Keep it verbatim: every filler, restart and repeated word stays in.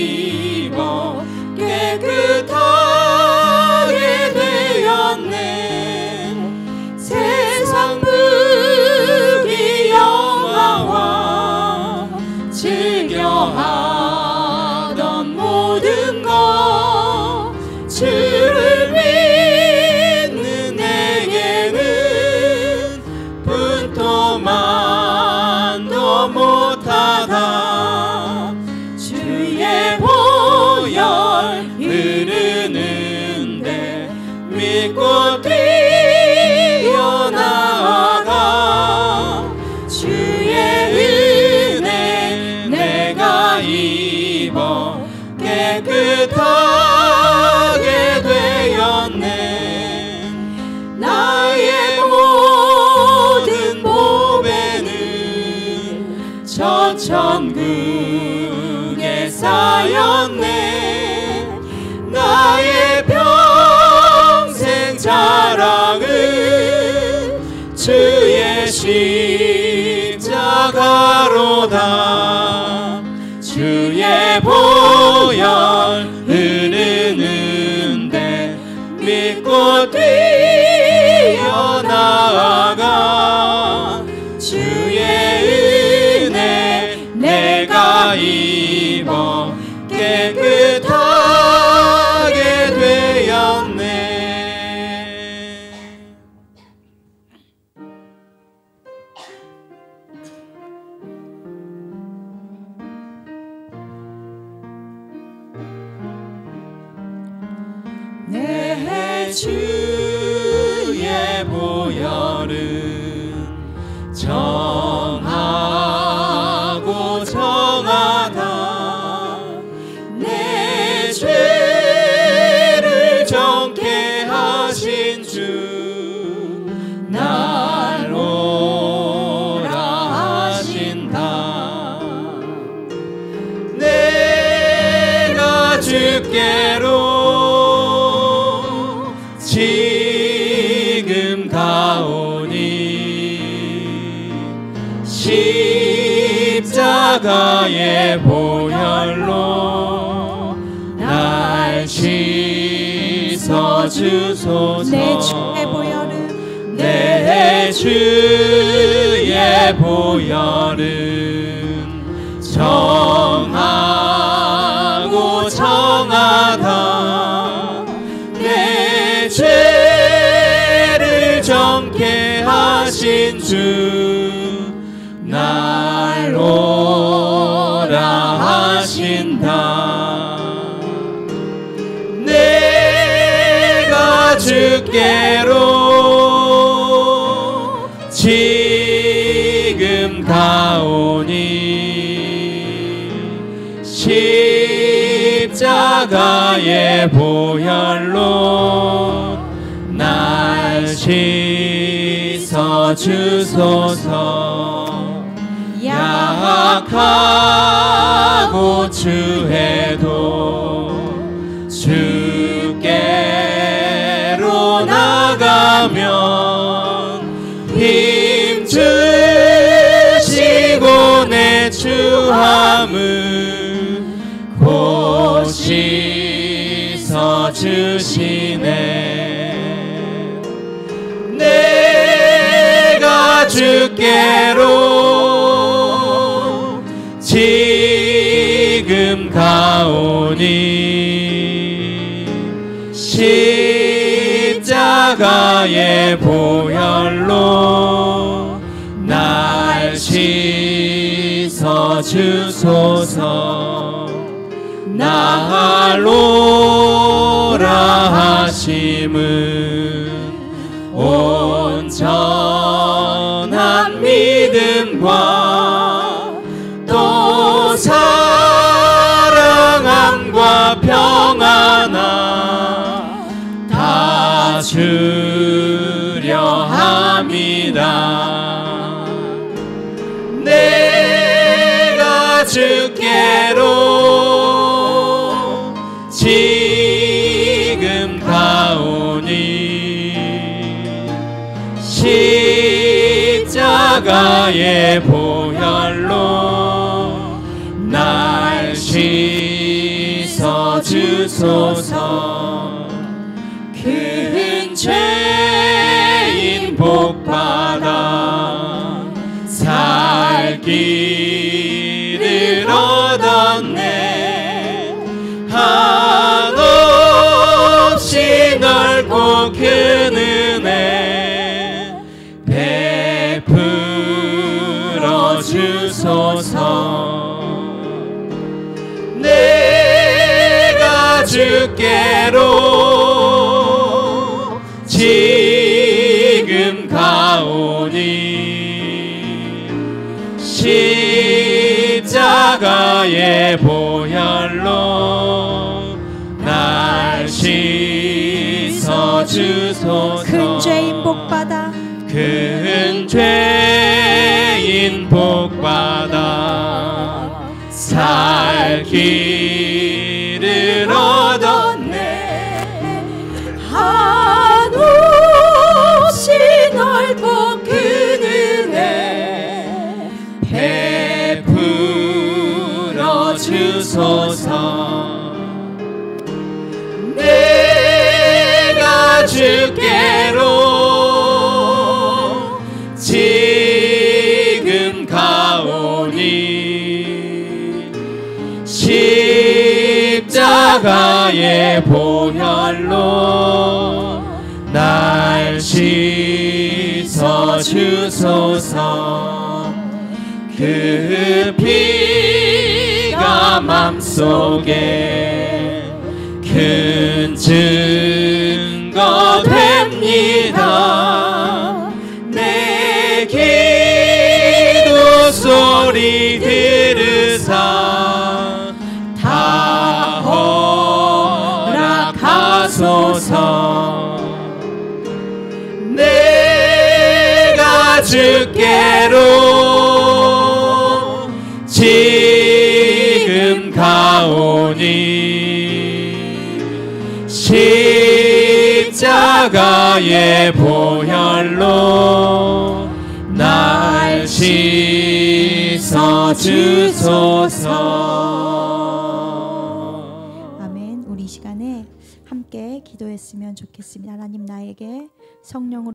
입어 깨끗하게 되었네. 세상 부귀 영화와 즐겨하던 모든 것 주를 믿는 내게는 분토만도 못하다. 주의 보혈 흐르는데 믿고 뛰어나가. 주의 은혜 내가 입어 깨끗하게 되었네. 나의 모든 보배는 저 천국에 쌓였네. 나의 평생 자랑은 주의 십자가로다. 주의 보혈 흐르는데 믿고 뛰어나가. 주의 은혜 내가 입어 깨끗하게 되었네. 내 주의 보혈은 정하고 정하다. 내 죄를 정케 하신 주 날 오라 하신다. 내가 주께로 지금 가오니. 십자가의 보혈로 날 씻어주소서. 내 주의 보혈은 내 주의 보혈은 정하고 정하다. 내 죄를 정케 하신 주 날 오라 하신다. 내가 주께로 지금 가오니. 십자가의 보혈로 날 씻어주소서. 약하고 추해도 주께로 나가면 힘주시고 내 추함을 곧 씻어주시네. 내가 주께로 지금 가오니. 십자가의 보혈로 날 씻어주소서. 날 오라 하심은 온전한 믿음과 또 사랑함과 평안함 다 주려 합니다. 내가 주께로 지금 가오니. 십자가의 보혈로 날 씻어주소서. 주소서. 큰 죄인 복받아 살 길을 얻었네. 한없이 넓고 큰 은혜 베풀어 주소서. 내가 주께로 지금 가오니 십자가의 보혈로 날 씻어 주소서. 큰 죄인 복받아 큰 죄인 복받아 살 길을 얻었네. 한없이 넓고 큰 은혜 베풀어 주소서. 내가 주께로 지금 가오니 십자가의 보혈로 날 씻어 주소서. 그 피가 맘속에 큰 증거 됩니다. 내 기도 소리 들으사 다 허락하소서. 내가 주께로 지금 가오니 십자가의 보혈로 날 씻어 주소서. 아멘. 우리 이 시간에 함께 기도했으면 좋겠습니다. 하나님, 나에게 성령으로